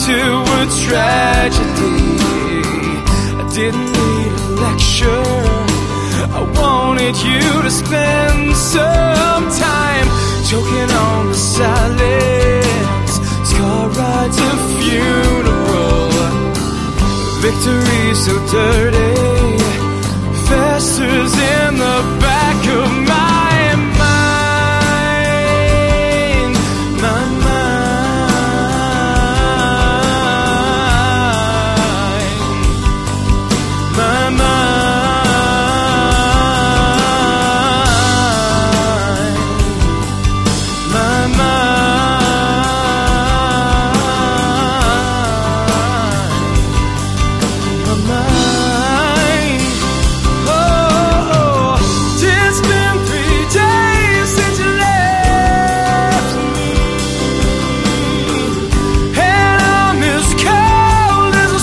to a tragedy. I didn't need a lecture, I wanted you to spend some time choking on the silence. Car rides a funeral, victory so dirty, festers in the back of my mind, my mind, my mind, my mind. It's been 3 days since you left me, and I'm as cold as a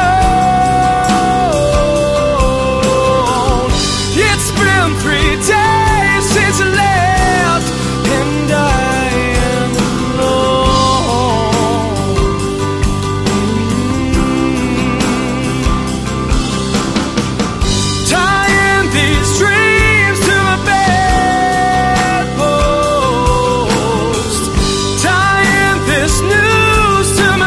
stone. It's been 3 days since you left, and I am alone. Tying these dreams to my bedpost, tying this news to my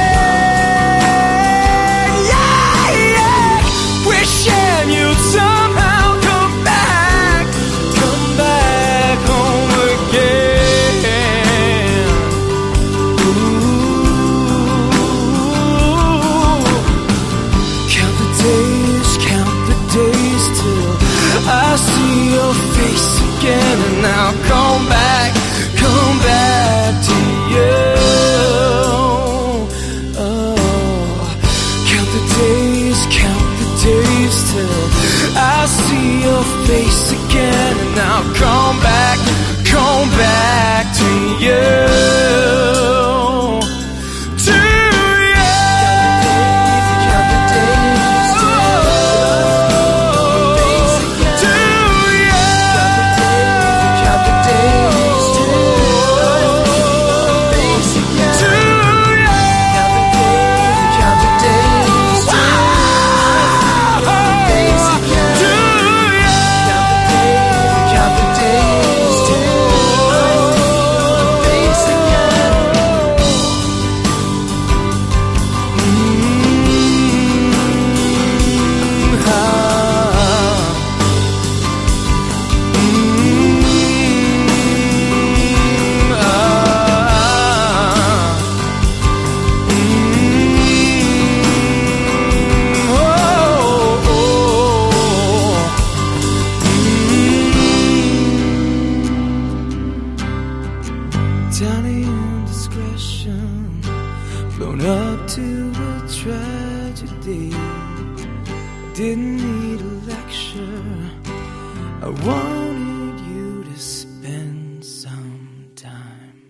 neck. Yeah, yeah. Wishing you'd somehow come back home again. Ooh. Count the days till I see your face again, and I'll come back to you. Oh, count the days till I see your face again, and I'll come back to you. To you. Count the days till to you. Count the days down indiscretion, blown up to a tragedy. Didn't need a lecture, I wanted you to spend some time.